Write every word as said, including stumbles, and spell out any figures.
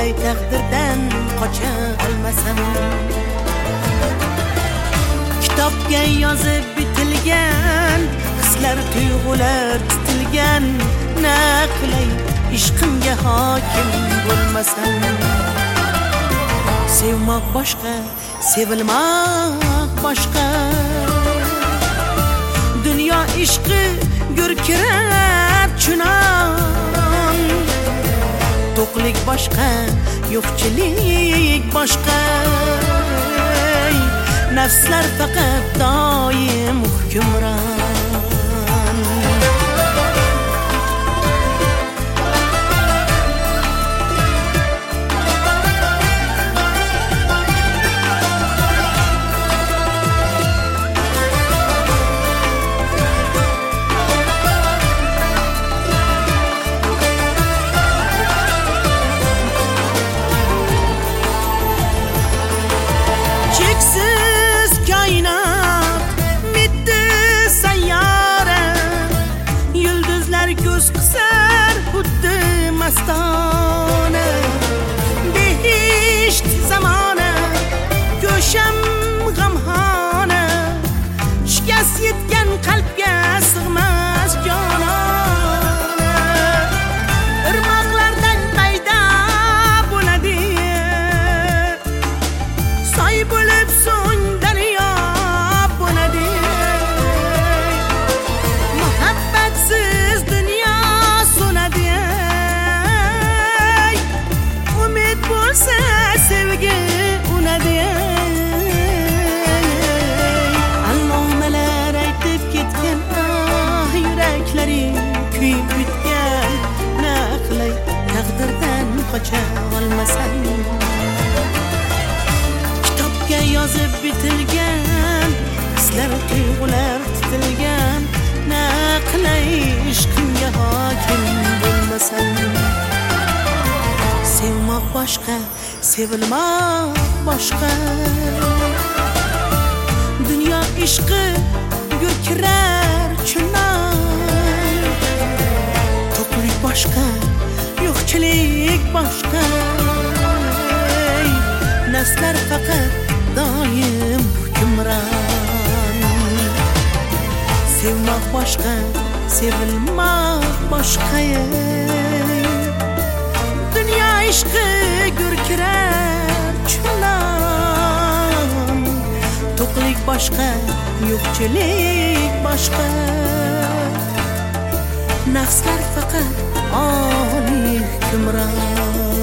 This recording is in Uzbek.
qilay taqdirdan qocha olmasam. Kitobga yozib bitilgan hislar tuyg'ular tutilgan, na qilay ishqimga hokim bo'lmasam. Sevmoq boshqa, sevilmoq boshqa. Dunyo ishqi gurkirar chunon. To'qlik boshqa, yo'qchilik boshqa. Nafslar faqat doim hukmron. Cheksiz koinot, bitti sayyora. Yulduzlar ko'z qisar xuddi mastona. Behisht zamona, ko'sham g'amxona. Shikast yetgan qalbga sig'mas jonona. Irmoqlardan paydo bo'ladi, soy bo'lib so'ng daryo bo'ladi. Muhabbatsiz dunyo so'nadi. Umid bo'lsa sevgi unadi. Allomalar aytib ketgan, ah yuraklari kuyib bitgan. Na qilay taqdirdan qocha olmasam. Kitobga yozib bitilgan hislar tuyg'ular tutilgan, na qilay ishqimga hokim bo'lmasam. Sevmoq boshqa, sevilmoq boshqa. Dunyo ishqi gurkirar chunon. To'qlik boshqa, yo'qchilik boshqa. Nafslar faqat doim hukmron. Sevmoq boshqa, sevilmoq boshqa. Dunyo ishqi gurkirar chunon. To'qlik boshqa, yo'qchilik boshqa. Nafslar faqat oliy hukmron.